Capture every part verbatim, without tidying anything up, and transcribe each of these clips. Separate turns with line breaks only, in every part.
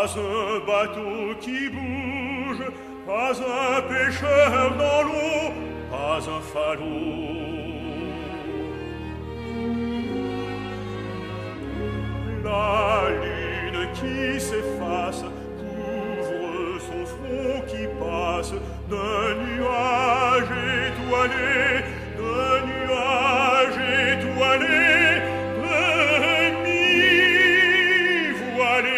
Pas un bateau qui bouge, pas un pêcheur dans l'eau, pas un falot. La lune qui s'efface couvre son front qui passe d'un nuage étoilé, d'un nuage étoilé, demi-voilé.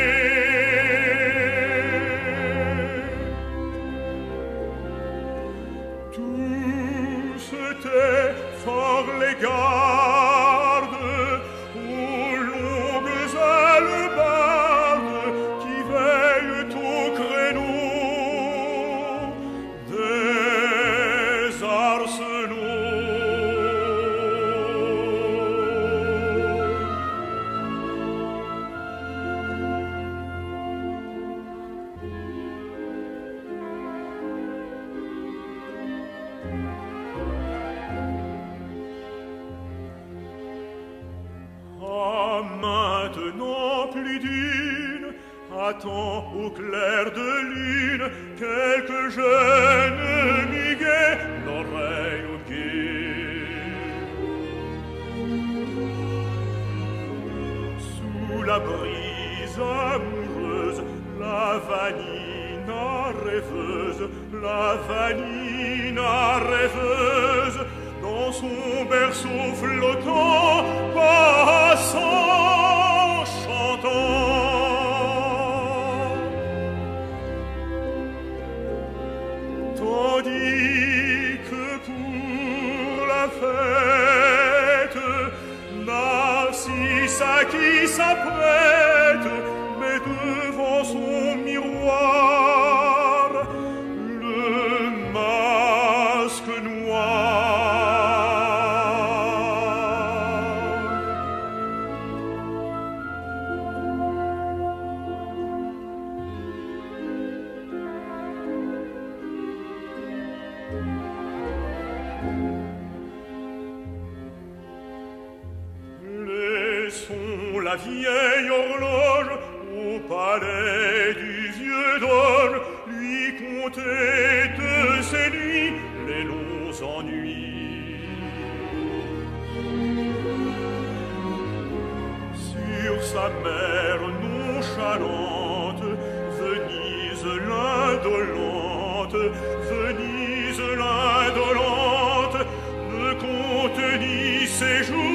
Tous étaient fort les gardes aux longues hallebardes qui veillent au créneau des arsenaux. Ah, maintenant plus d'une attend au clair de lune quelque jeune muguet, l'oreille au guet. Sous la brise amoureuse, la vanina rêveuse, la vanina rêveuse, dans son berceau flottant, passant, chantant. Tandis que pour la fête, Narcissa qui s'apprête, met devant son miroir le masque noir. Laissons la vieille horloge au palais du vieux doge lui conter de ses nuits les longs ennuis. Sur sa mer nonchalante, Venise l'indolente, Venise l'indolente, ne compte ni ses jours